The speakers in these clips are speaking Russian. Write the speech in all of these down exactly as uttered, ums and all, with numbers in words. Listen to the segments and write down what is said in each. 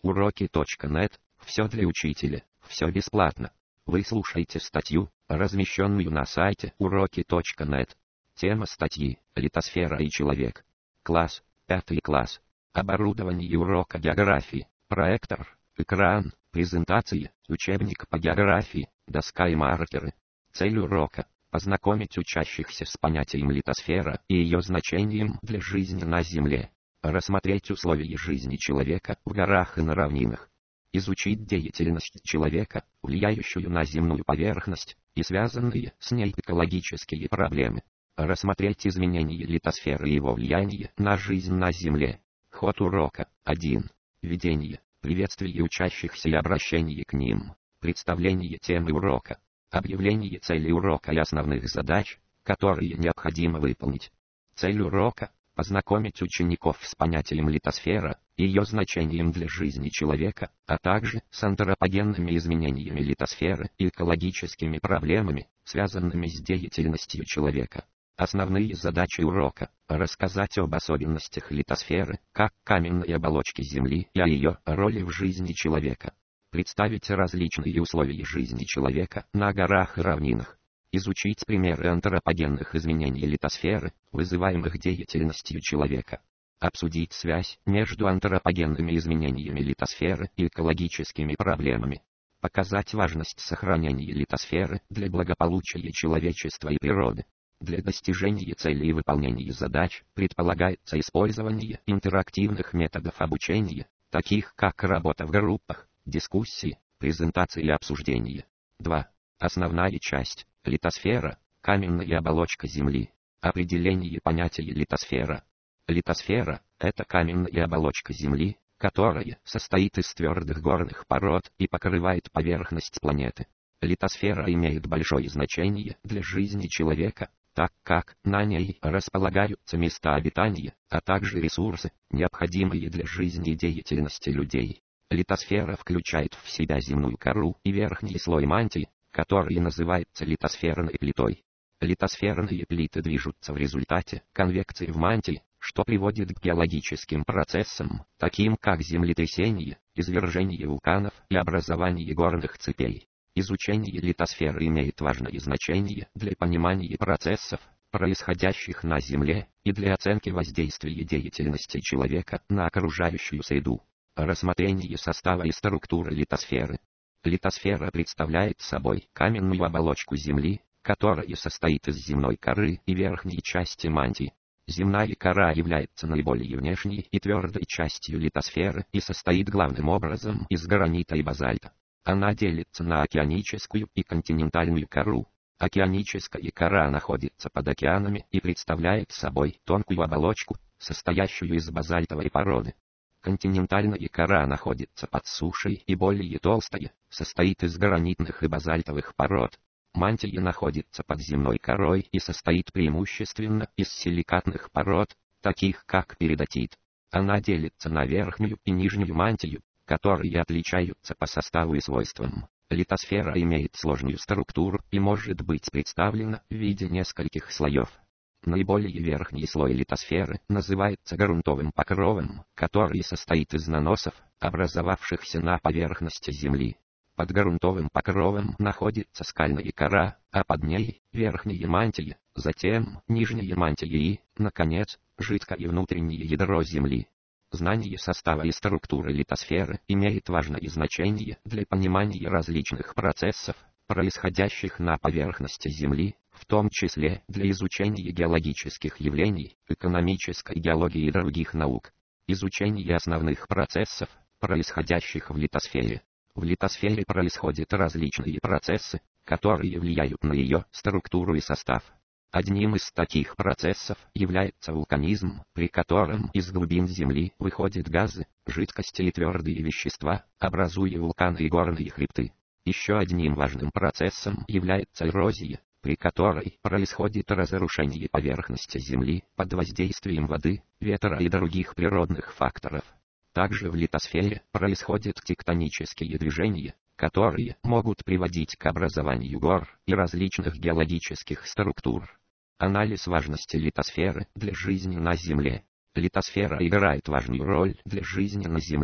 Уроки точка нет. Все для учителя. Все бесплатно. Вы слушаете статью, размещенную на сайте уроки точка нет. Тема статьи – литосфера и человек. Класс, пятый класс. Оборудование урока географии, проектор, экран, презентации, учебник по географии, доска и маркеры. Цель урока – познакомить учащихся с понятием литосфера и ее значением для жизни на Земле. Рассмотреть условия жизни человека в горах и на равнинах. Изучить деятельность человека, влияющую на земную поверхность, и связанные с ней экологические проблемы. Рассмотреть изменения литосферы и его влияние на жизнь на Земле. Ход урока. один. Введение, приветствие учащихся и обращение к ним. Представление темы урока. Объявление цели урока и основных задач, которые необходимо выполнить. Цель урока – познакомить учеников с понятием литосфера и ее значением для жизни человека, а также с антропогенными изменениями литосферы и экологическими проблемами, связанными с деятельностью человека. Основные задачи урока – рассказать об особенностях литосферы, как каменной оболочки Земли и о ее роли в жизни человека. Представить различные условия жизни человека на горах и равнинах. Изучить примеры антропогенных изменений литосферы, вызываемых деятельностью человека. Обсудить связь между антропогенными изменениями литосферы и экологическими проблемами. Показать важность сохранения литосферы для благополучия человечества и природы. Для достижения целей и выполнения задач предполагается использование интерактивных методов обучения, таких как работа в группах, дискуссии, презентации и обсуждения. два. Основная часть. Литосфера – каменная оболочка Земли. Определение понятия литосфера. Литосфера – это каменная оболочка Земли, которая состоит из твердых горных пород и покрывает поверхность планеты. Литосфера имеет большое значение для жизни человека, так как на ней располагаются места обитания, а также ресурсы, необходимые для жизни и деятельности людей. Литосфера включает в себя земную кору и верхний слой мантии, который называется литосферной плитой. Литосферные плиты движутся в результате конвекции в мантии, что приводит к геологическим процессам, таким как землетрясение, извержение вулканов и образование горных цепей. Изучение литосферы имеет важное значение для понимания процессов, происходящих на Земле, и для оценки воздействия деятельности человека на окружающую среду. Рассмотрение состава и структуры литосферы. Литосфера представляет собой каменную оболочку Земли, которая состоит из земной коры и верхней части мантии. Земная кора является наиболее внешней и твердой частью литосферы и состоит главным образом из гранита и базальта. Она делится на океаническую и континентальную кору. Океаническая кора находится под океанами и представляет собой тонкую оболочку, состоящую из базальтовой породы. Континентальная кора находится под сушей и более толстая, состоит из гранитных и базальтовых пород. Мантия находится под земной корой и состоит преимущественно из силикатных пород, таких как перидотит. Она делится на верхнюю и нижнюю мантию, которые отличаются по составу и свойствам. Литосфера имеет сложную структуру и может быть представлена в виде нескольких слоев. Наиболее верхний слой литосферы называется грунтовым покровом, который состоит из наносов, образовавшихся на поверхности Земли. Под грунтовым покровом находится скальная кора, а под ней – верхняя мантия, затем нижняя мантия и, наконец, жидкое внутреннее ядро Земли. Знание состава и структуры литосферы имеет важное значение для понимания различных процессов, происходящих на поверхности Земли, в том числе для изучения геологических явлений, экономической геологии и других наук. Изучение основных процессов, происходящих в литосфере. В литосфере происходят различные процессы, которые влияют на ее структуру и состав. Одним из таких процессов является вулканизм, при котором из глубин Земли выходят газы, жидкости и твердые вещества, образуя вулканы и горные хребты. Еще одним важным процессом является эрозия, при которой происходит разрушение поверхности Земли под воздействием воды, ветра и других природных факторов. Также в литосфере происходят тектонические движения, которые могут приводить к образованию гор и различных геологических структур. Анализ важности литосферы для жизни на Земле. Литосфера играет важную роль для жизни на Земле,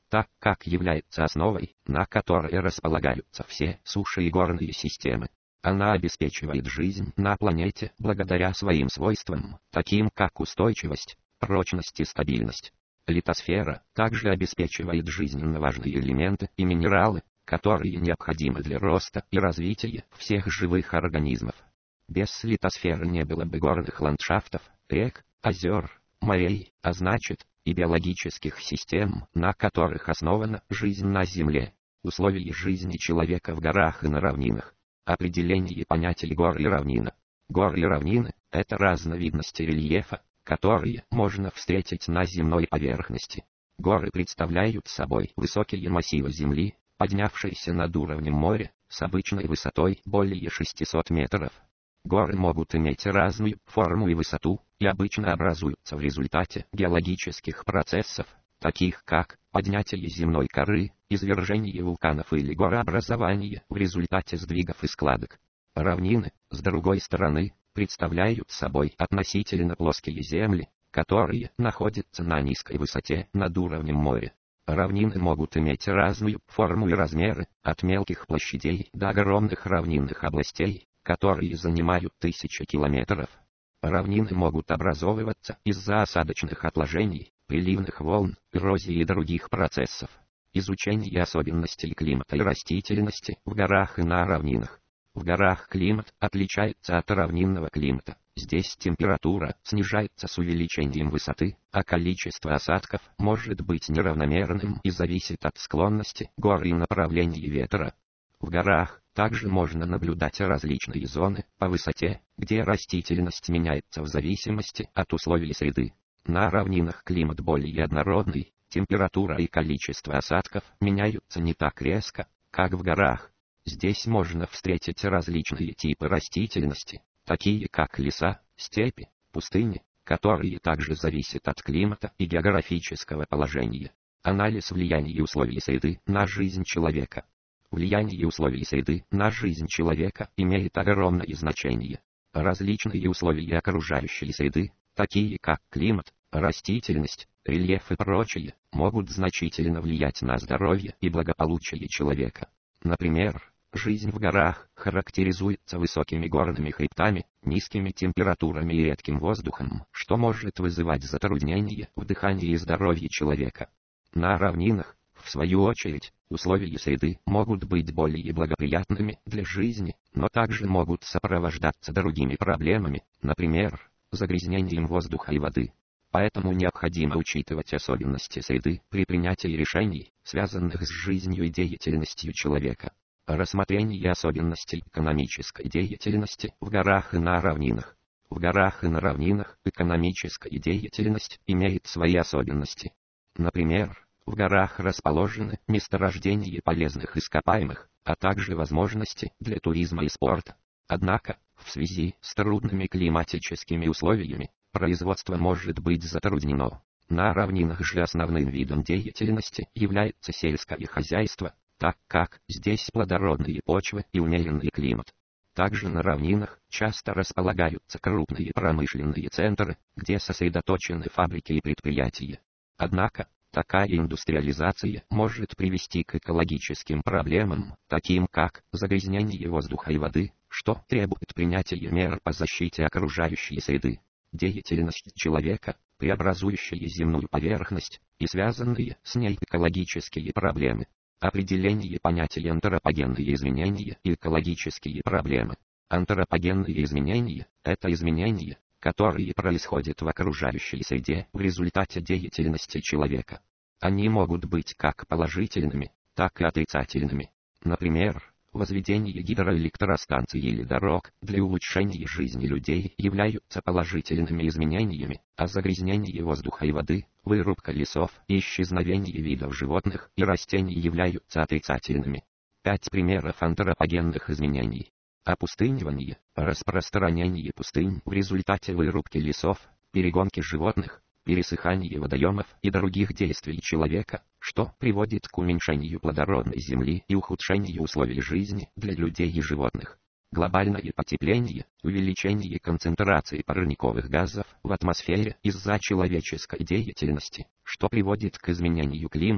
так как является основой, на которой располагаются все суши и горные системы. Она обеспечивает жизнь на планете благодаря своим свойствам, таким как устойчивость, прочность и стабильность. Литосфера также обеспечивает жизненно важные элементы и минералы, которые необходимы для роста и развития всех живых организмов. Без литосферы не было бы горных ландшафтов, рек, озер, морей, а значит, и биологических систем, на которых основана жизнь на Земле. Условия жизни человека в горах и на равнинах. Определение понятий гор и равнина. Горы и равнины – это разновидности рельефа, которые можно встретить на земной поверхности. Горы представляют собой высокие массивы земли, поднявшиеся над уровнем моря, с обычной высотой более шестисот метров. Горы могут иметь разную форму и высоту, и обычно образуются в результате геологических процессов, таких как поднятие земной коры, извержение вулканов или горообразование в результате сдвигов и складок. Равнины, с другой стороны, представляют собой относительно плоские земли, которые находятся на низкой высоте над уровнем моря. Равнины могут иметь разную форму и размеры, от мелких площадей до огромных равнинных областей, которые занимают тысячи километров. Равнины могут образовываться из-за осадочных отложений, приливных волн, эрозии и других процессов. Изучение особенностей климата и растительности в горах и на равнинах. В горах климат отличается от равнинного климата. Здесь температура снижается с увеличением высоты, а количество осадков может быть неравномерным и зависит от склонности гор и направления ветра. В горах также можно наблюдать различные зоны по высоте, где растительность меняется в зависимости от условий среды. На равнинах климат более однородный, температура и количество осадков меняются не так резко, как в горах. Здесь можно встретить различные типы растительности, такие как леса, степи, пустыни, которые также зависят от климата и географического положения. Анализ влияния условий среды на жизнь человека. Влияние условий среды на жизнь человека имеет огромное значение. Различные условия окружающей среды, такие как климат, растительность, рельеф и прочее, могут значительно влиять на здоровье и благополучие человека. Например, жизнь в горах характеризуется высокими горными хребтами, низкими температурами и редким воздухом, что может вызывать затруднения в дыхании и здоровье человека. На равнинах, в свою очередь, условия среды могут быть более благоприятными для жизни, но также могут сопровождаться другими проблемами, например, загрязнением воздуха и воды. Поэтому необходимо учитывать особенности среды при принятии решений, связанных с жизнью и деятельностью человека. Рассмотрение особенностей экономической деятельности в горах и на равнинах. В горах и на равнинах экономическая деятельность имеет свои особенности. Например, в горах расположены месторождения полезных ископаемых, а также возможности для туризма и спорта. Однако, в связи с трудными климатическими условиями, производство может быть затруднено. На равнинах же основным видом деятельности является сельское хозяйство, так как здесь плодородные почвы и умеренный климат. Также на равнинах часто располагаются крупные промышленные центры, где сосредоточены фабрики и предприятия. Однако, такая индустриализация может привести к экологическим проблемам, таким как загрязнение воздуха и воды, что требует принятия мер по защите окружающей среды. Деятельность человека, преобразующая земную поверхность, и связанные с ней экологические проблемы. Определение понятий антропогенные изменения и экологические проблемы. Антропогенные изменения – это изменения, которые происходят в окружающей среде в результате деятельности человека. Они могут быть как положительными, так и отрицательными. Например, возведение гидроэлектростанций или дорог для улучшения жизни людей являются положительными изменениями, а загрязнение воздуха и воды, вырубка лесов и исчезновение видов животных и растений являются отрицательными. Пять примеров антропогенных изменений. Опустынивание, распространение пустынь в результате вырубки лесов, перегонки животных, пересыхание водоемов и других действий человека, что приводит к уменьшению плодородной земли и ухудшению условий жизни для людей и животных. Глобальное потепление, увеличение концентрации парниковых газов в атмосфере из-за человеческой деятельности, что приводит к изменению климата,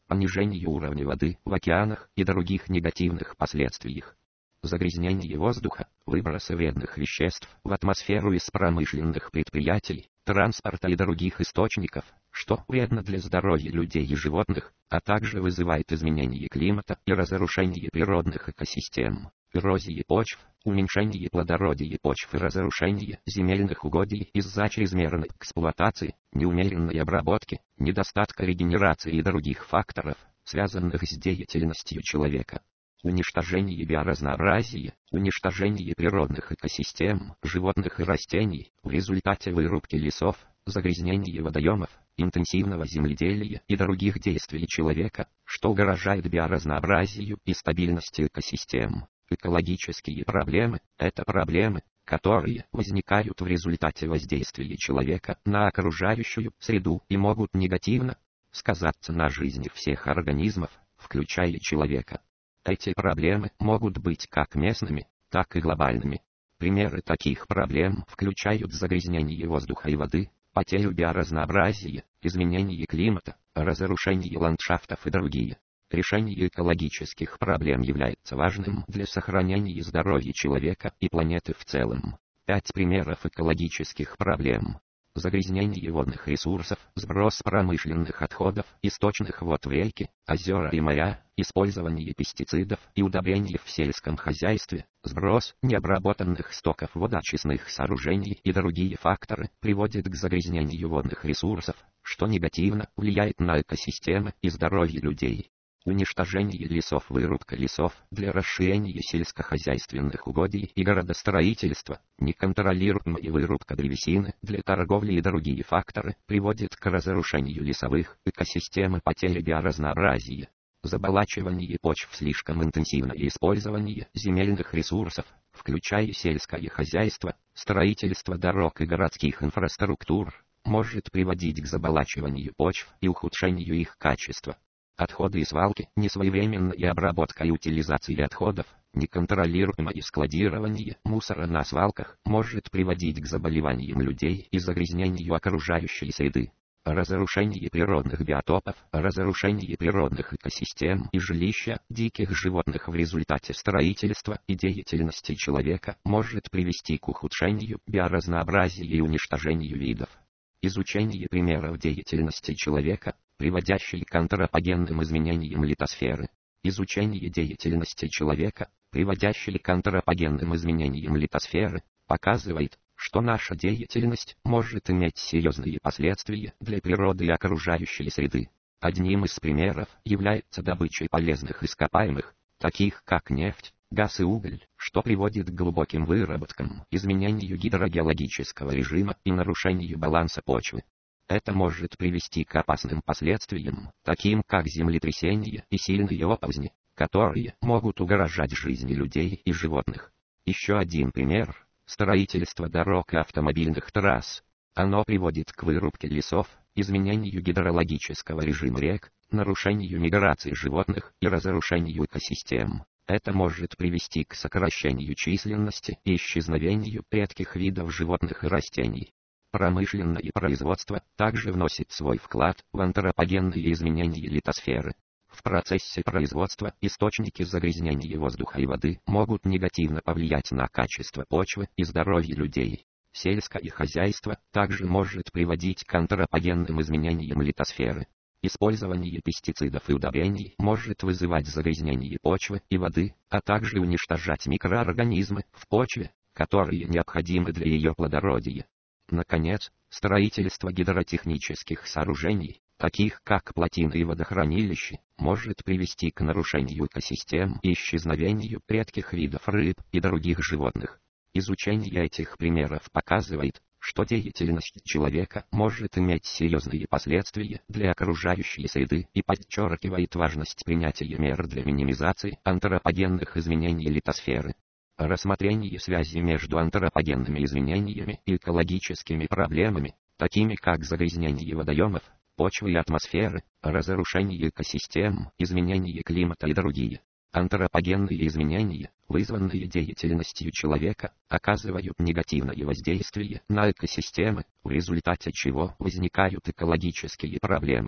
понижение уровня воды в океанах и других негативных последствиях. Загрязнение воздуха, выбросы вредных веществ в атмосферу из промышленных предприятий, транспорта и других источников, что вредно для здоровья людей и животных, а также вызывает изменение климата и разрушение природных экосистем, эрозии почв, уменьшение плодородия почв и разрушение земельных угодий из-за чрезмерной эксплуатации, неумеренной обработки, недостатка регенерации и других факторов, связанных с деятельностью человека. Уничтожение биоразнообразия, уничтожение природных экосистем, животных и растений в результате вырубки лесов, загрязнения водоемов, интенсивного земледелия и других действий человека, что угрожает биоразнообразию и стабильности экосистем. Экологические проблемы – это проблемы, которые возникают в результате воздействия человека на окружающую среду и могут негативно сказаться на жизни всех организмов, включая человека. Эти проблемы могут быть как местными, так и глобальными. Примеры таких проблем включают загрязнение воздуха и воды, потерю биоразнообразия, изменение климата, разрушение ландшафтов и другие. Решение экологических проблем является важным для сохранения здоровья человека и планеты в целом. Пять примеров экологических проблем. Загрязнение водных ресурсов, сброс промышленных отходов, источных вод в реки, озера и моря, использование пестицидов и удобрений в сельском хозяйстве, сброс необработанных стоков водоочистных сооружений и другие факторы приводят к загрязнению водных ресурсов, что негативно влияет на экосистемы и здоровье людей. Уничтожение лесов, вырубка лесов для расширения сельскохозяйственных угодий и городостроительства, неконтролируемая вырубка древесины для торговли и другие факторы приводят к разрушению лесовых экосистем и потере биоразнообразия. Заболачивание почв, слишком интенсивное использование земельных ресурсов, включая сельское хозяйство, строительство дорог и городских инфраструктур, может приводить к заболачиванию почв и ухудшению их качества. Отходы и свалки, несвоевременная обработка и утилизация отходов, неконтролируемое складирование мусора на свалках может приводить к заболеваниям людей и загрязнению окружающей среды. Разрушение природных биотопов, разрушение природных экосистем и жилища диких животных в результате строительства и деятельности человека может привести к ухудшению биоразнообразия и уничтожению видов. Изучение примеров деятельности человека, приводящей к антропогенным изменениям литосферы. Изучение деятельности человека, приводящей к антропогенным изменениям литосферы, показывает, что наша деятельность может иметь серьезные последствия для природы и окружающей среды. Одним из примеров является добыча полезных ископаемых, таких как нефть, газ и уголь, что приводит к глубоким выработкам, изменению гидрогеологического режима и нарушению баланса почвы. Это может привести к опасным последствиям, таким как землетрясения и сильные оползни, которые могут угрожать жизни людей и животных. Еще один пример – строительство дорог и автомобильных трасс. Оно приводит к вырубке лесов, изменению гидрологического режима рек, нарушению миграции животных и разрушению экосистем. Это может привести к сокращению численности и исчезновению редких видов животных и растений. Промышленное производство также вносит свой вклад в антропогенные изменения литосферы. В процессе производства источники загрязнения воздуха и воды могут негативно повлиять на качество почвы и здоровье людей. Сельское хозяйство также может приводить к антропогенным изменениям литосферы. Использование пестицидов и удобрений может вызывать загрязнение почвы и воды, а также уничтожать микроорганизмы в почве, которые необходимы для ее плодородия. Наконец, строительство гидротехнических сооружений, таких как плотины и водохранилища, может привести к нарушению экосистем и исчезновению редких видов рыб и других животных. Изучение этих примеров показывает, что деятельность человека может иметь серьезные последствия для окружающей среды и подчеркивает важность принятия мер для минимизации антропогенных изменений литосферы. Рассмотрение связи между антропогенными изменениями и экологическими проблемами, такими как загрязнение водоемов, почвы и атмосферы, разрушение экосистем, изменение климата и другие. Антропогенные изменения, вызванные деятельностью человека, оказывают негативное воздействие на экосистемы, в результате чего возникают экологические проблемы.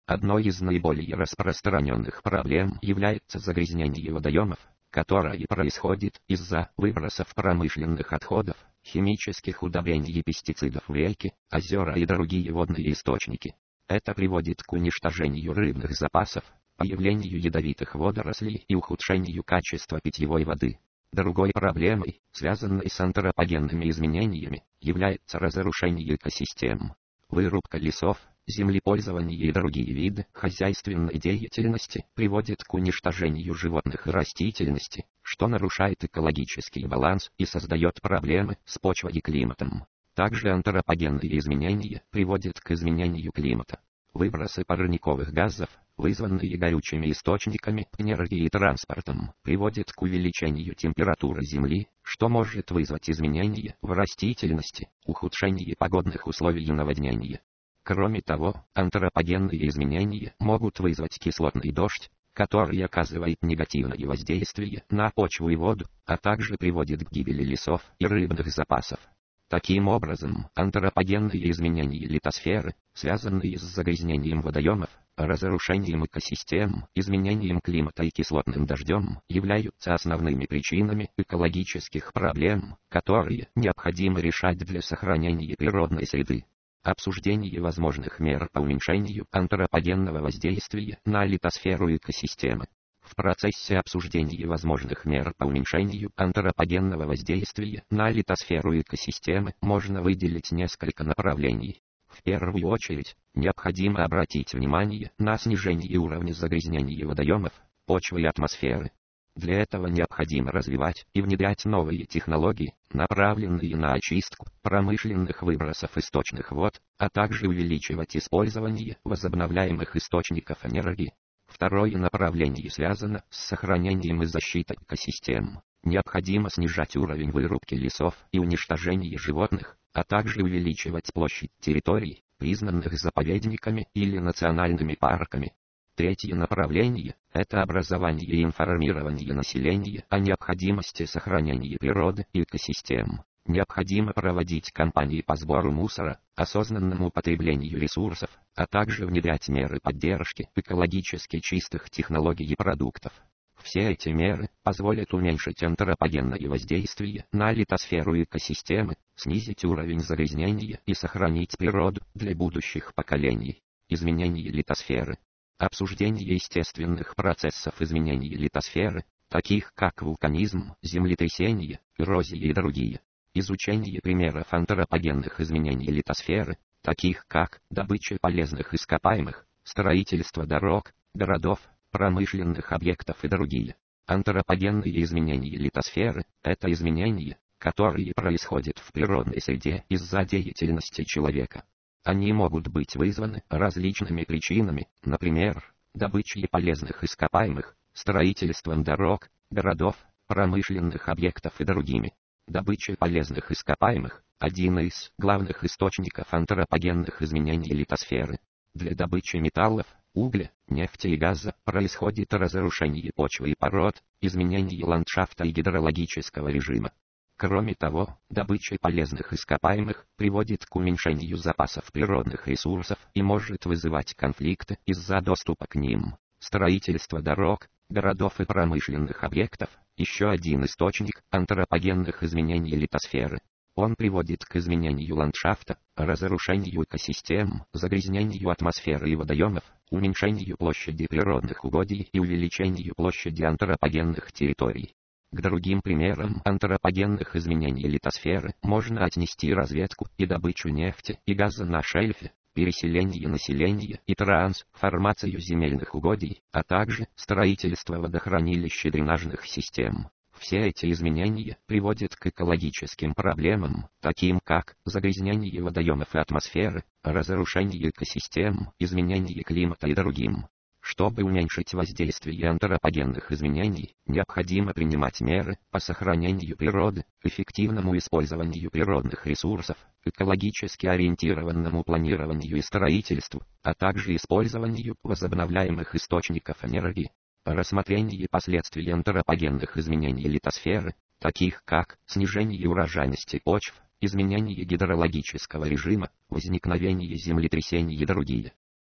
Одной из наиболее распространенных проблем является загрязнение водоемов, которое происходит из-за выбросов промышленных отходов, химических удобрений и пестицидов в реки, озера и другие водные источники. Это приводит к уничтожению рыбных запасов, появлению ядовитых водорослей и ухудшению качества питьевой воды. Другой проблемой, связанной с антропогенными изменениями, является разрушение экосистем. Вырубка лесов, землепользование и другие виды хозяйственной деятельности приводит к уничтожению животных и растительности, что нарушает экологический баланс и создает проблемы с почвой и климатом. Также антропогенные изменения приводят к изменению климата. Выбросы парниковых газов, вызванные горючими источниками энергии и транспортом, приводят к увеличению температуры Земли, что может вызвать изменения в растительности, ухудшение погодных условий и наводнения. Кроме того, антропогенные изменения могут вызвать кислотный дождь, который оказывает негативное воздействие на почву и воду, а также приводит к гибели лесов и рыбных запасов. Таким образом, антропогенные изменения литосферы, связанные с загрязнением водоемов, разрушением экосистем, изменением климата и кислотным дождем, являются основными причинами экологических проблем, которые необходимо решать для сохранения природной среды. Обсуждение возможных мер по уменьшению антропогенного воздействия на литосферу и экосистемы. В процессе обсуждения возможных мер по уменьшению антропогенного воздействия на литосферу и экосистемы можно выделить несколько направлений. В первую очередь, необходимо обратить внимание на снижение уровня загрязнения водоемов, почвы и атмосферы. Для этого необходимо развивать и внедрять новые технологии, направленные на очистку промышленных выбросов источных вод, а также увеличивать использование возобновляемых источников энергии. Второе направление связано с сохранением и защитой экосистем. Необходимо снижать уровень вырубки лесов и уничтожения животных, а также увеличивать площадь территорий, признанных заповедниками или национальными парками. Третье направление – это образование и информирование населения о необходимости сохранения природы и экосистем. Необходимо проводить кампании по сбору мусора, осознанному потреблению ресурсов, а также внедрять меры поддержки экологически чистых технологий и продуктов. Все эти меры позволят уменьшить антропогенное воздействие на литосферу и экосистемы, снизить уровень загрязнения и сохранить природу для будущих поколений. Изменение литосферы. Обсуждение естественных процессов изменения литосферы, таких как вулканизм, землетрясения, эрозия и другие. Изучение примеров антропогенных изменений литосферы, таких как добыча полезных ископаемых, строительство дорог, городов, промышленных объектов и другие. Антропогенные изменения литосферы – это изменения, которые происходят в природной среде из-за деятельности человека. Они могут быть вызваны различными причинами, например, добычей полезных ископаемых, строительством дорог, городов, промышленных объектов и другими. Добыча полезных ископаемых – один из главных источников антропогенных изменений литосферы. Для добычи металлов, угля, нефти и газа происходит разрушение почвы и пород, изменение ландшафта и гидрологического режима. Кроме того, добыча полезных ископаемых приводит к уменьшению запасов природных ресурсов и может вызывать конфликты из-за доступа к ним. Строительство дорог, городов и промышленных объектов – еще один источник антропогенных изменений литосферы. Он приводит к изменению ландшафта, разрушению экосистем, загрязнению атмосферы и водоемов, уменьшению площади природных угодий и увеличению площади антропогенных территорий. К другим примерам антропогенных изменений литосферы можно отнести разведку и добычу нефти и газа на шельфе, переселение населения и трансформацию земельных угодий, а также строительство водохранилищ и дренажных систем. Все эти изменения приводят к экологическим проблемам, таким как загрязнение водоемов и атмосферы, разрушение экосистем, изменение климата и другим. Чтобы уменьшить воздействие антропогенных изменений, необходимо принимать меры по сохранению природы, эффективному использованию природных ресурсов, экологически ориентированному планированию и строительству, а также использованию возобновляемых источников энергии. Рассмотрение последствий антропогенных изменений литосферы, таких как снижение урожайности почв, изменение гидрологического режима, возникновение землетрясений и другие.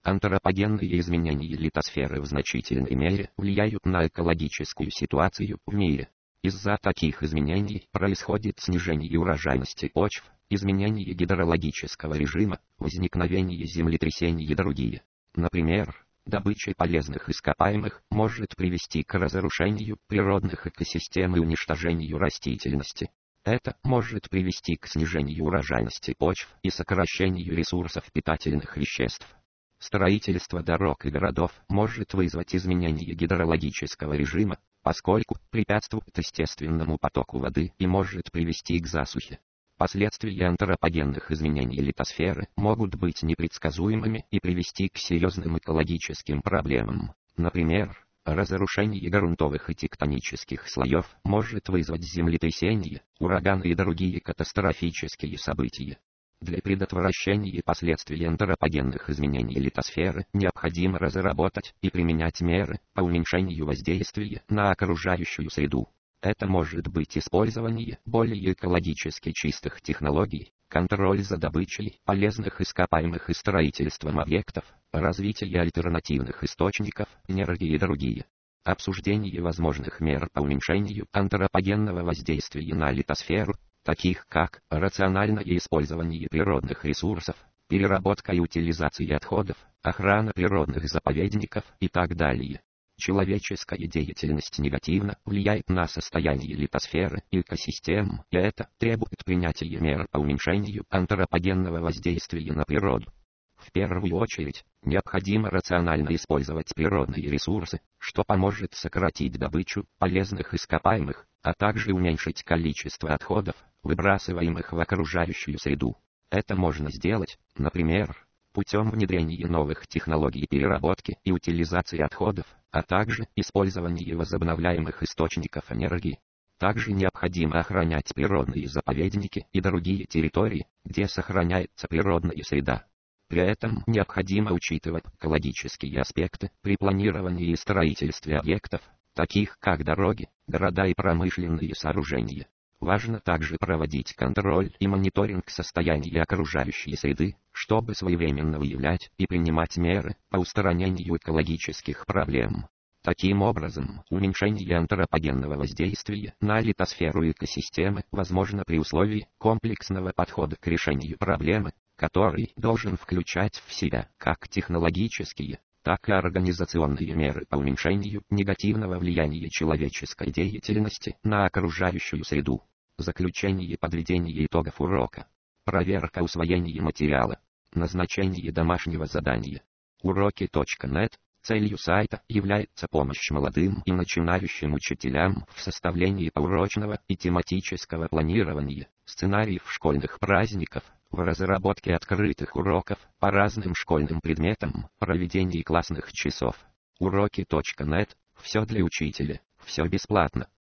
Антропогенные изменения литосферы в значительной мере влияют на экологическую ситуацию в мире. Из-за таких изменений происходит снижение урожайности почв, изменение гидрологического режима, возникновение землетрясений и другие. Например, добыча полезных ископаемых может привести к разрушению природных экосистем и уничтожению растительности. Это может привести к снижению урожайности почв и сокращению ресурсов питательных веществ. Строительство дорог и городов может вызвать изменение гидрологического режима, поскольку препятствует естественному потоку воды и может привести к засухе. Последствия антропогенных изменений литосферы могут быть непредсказуемыми и привести к серьезным экологическим проблемам. Например, разрушение грунтовых и тектонических слоев может вызвать землетрясения, ураганы и другие катастрофические события. Для предотвращения последствий антропогенных изменений литосферы необходимо разработать и применять меры по уменьшению воздействия на окружающую среду. Это может быть использование более экологически чистых технологий, контроль за добычей полезных ископаемых и строительством объектов, развитие альтернативных источников энергии и другие. Обсуждение возможных мер по уменьшению антропогенного воздействия на литосферу, таких как рациональное использование природных ресурсов, переработка и утилизация отходов, охрана природных заповедников и так далее. Человеческая деятельность негативно влияет на состояние литосферы и экосистем, и это требует принятия мер по уменьшению антропогенного воздействия на природу. В первую очередь, необходимо рационально использовать природные ресурсы, что поможет сократить добычу полезных ископаемых, а также уменьшить количество отходов, выбрасываемых в окружающую среду. Это можно сделать, например, путем внедрения новых технологий переработки и утилизации отходов, а также использования возобновляемых источников энергии. Также необходимо охранять природные заповедники и другие территории, где сохраняется природная среда. При этом необходимо учитывать экологические аспекты при планировании и строительстве объектов, таких как дороги, города и промышленные сооружения. Важно также проводить контроль и мониторинг состояния окружающей среды, чтобы своевременно выявлять и принимать меры по устранению экологических проблем. Таким образом, уменьшение антропогенного воздействия на литосферу и экосистемы возможно при условии комплексного подхода к решению проблемы, который должен включать в себя как технологические, так и организационные меры по уменьшению негативного влияния человеческой деятельности на окружающую среду. Заключение и подведение итогов урока. Проверка усвоения материала. Назначение домашнего задания. уроки точка нет. Целью сайта является помощь молодым и начинающим учителям в составлении поурочного и тематического планирования, сценариев школьных праздников, в разработке открытых уроков по разным школьным предметам, проведении классных часов. уроки точка нет. Все для учителя, все бесплатно.